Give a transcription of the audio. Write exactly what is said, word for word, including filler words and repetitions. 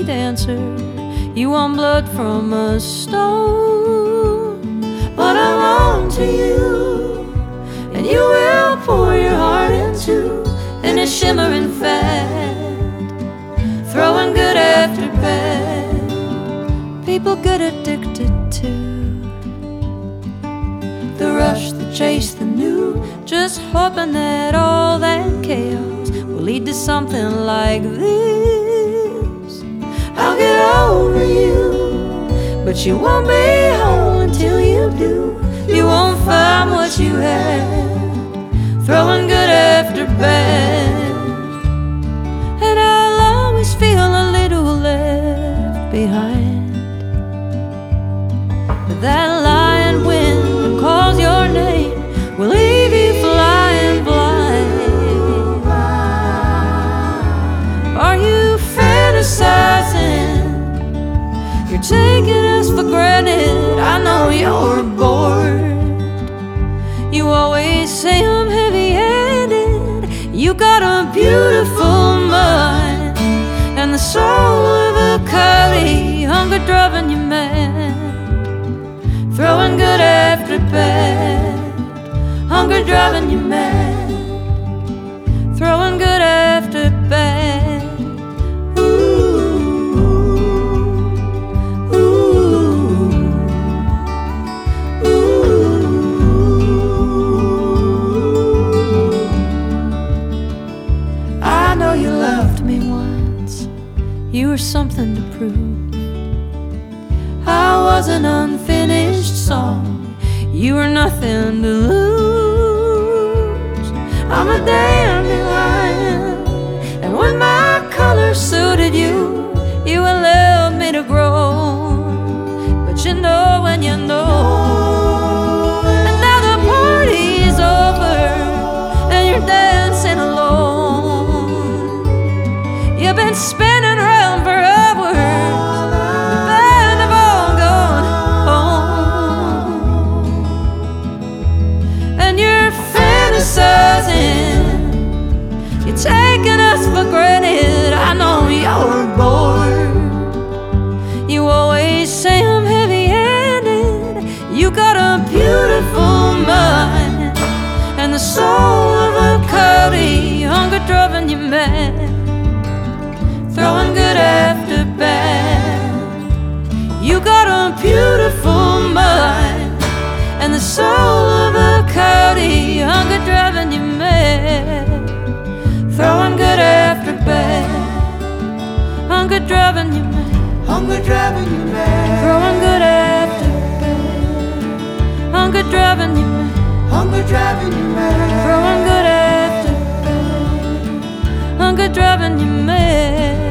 dancer. You want blood from a stone, but I'm on to you, and you will pour your heart into in a shimmering fat, throwing good after bad. People get addicted to the rush, the chase, the new, just hoping that all that chaos will lead to something like this. I'll get over you, but you won't be whole until you do. You won't find what you had, throwing good after bad. And I'll always feel a little left behind, but that lion wind calls your name will leave you flying blind. Are you fantasizing? You're taking us for granted. I know you're bored. You always say I'm heavy-handed. You got a beautiful mind and the soul of a coyote, hunger driving you mad, throwing good after bad, hunger driving you mad, throwing good after bad. You loved me once, you were something to prove. I was an unfinished song, you were nothing to lose. I'm a dandelion, and when my color suited you, you allowed me to grow. But you know when you know, and now the party's over, and you're dancing alone. You've been spinning around for hours, the band have all gone home, and you're fantasizing. You're taking us for granted. I know you're bored. You always say I'm heavy-handed. You got a beautiful mind and the soul of a coyote, hunger driving you mad, throwing good after bad. You got a beautiful mind and the soul of a coyote, hunger driving you mad, throwing good after bad, hunger driving you mad, hunger driving you mad, throwing good after bad, hunger driving you mad, hunger driving you mad, throwing good after bad, hunger driving you mad.